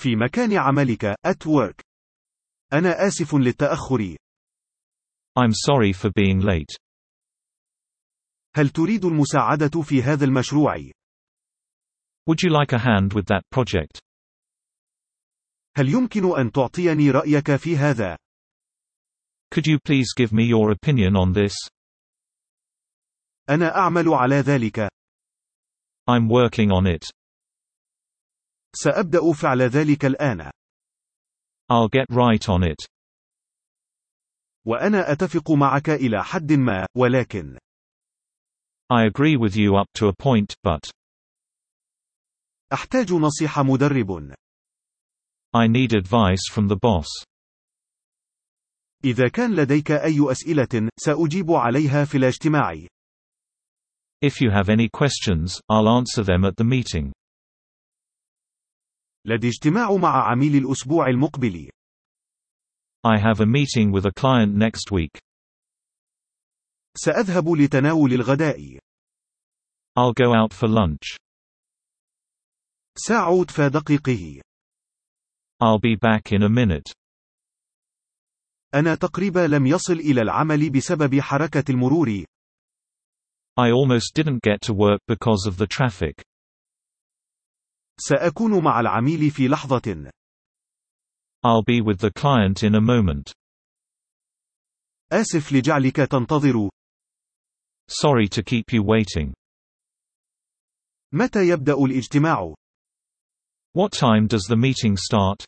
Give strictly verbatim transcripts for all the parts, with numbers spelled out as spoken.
في مكان عملك at work. أنا آسف للتأخر. I'm sorry for being late. هل تريد المساعدة في هذا المشروع؟ Would you like a hand with that project? هل يمكن أن تعطيني رأيك في هذا؟ Could you please give me your opinion on this? أنا أعمل على ذلك. I'm working on it. سأبدأ فعل ذلك الآن. I'll get right on it. وأنا أتفق معك إلى حد ما، ولكن I agree with you up to a point, but أحتاج نصيحة مدرب. I need advice from the boss. إذا كان لديك أي أسئلة، سأجيب عليها في الاجتماع. If you have any questions, I'll answer them at the meeting. لدي اجتماع مع عميل الأسبوع المقبل. I have a meeting with a client next week. سأذهب لتناول الغداء. I'll go out for lunch. سأعود في دقيقة. I'll be back in a minute. أنا تقريبا لم يصل إلى العمل بسبب حركة المرور. I almost didn't get to work because of the traffic. سأكون مع العميل في لحظة. I'll be with the client in a moment. آسف لجعلك تنتظر. Sorry to keep you waiting. متى يبدأ الاجتماع؟ What time does the meeting start?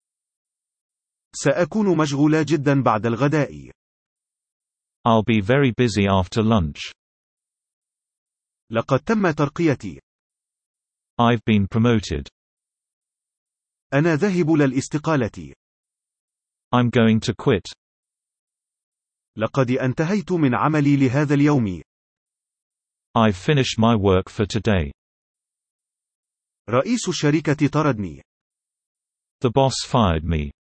سأكون مشغولة جدا بعد الغداء. I'll be very busy after lunch. لقد تم ترقيتي. I've been promoted. أنا ذاهب للاستقالة. I'm going to quit. لقد انتهيت من عملي لهذا اليوم. I've finished my work for today. رئيس الشركة طردني. The boss fired me.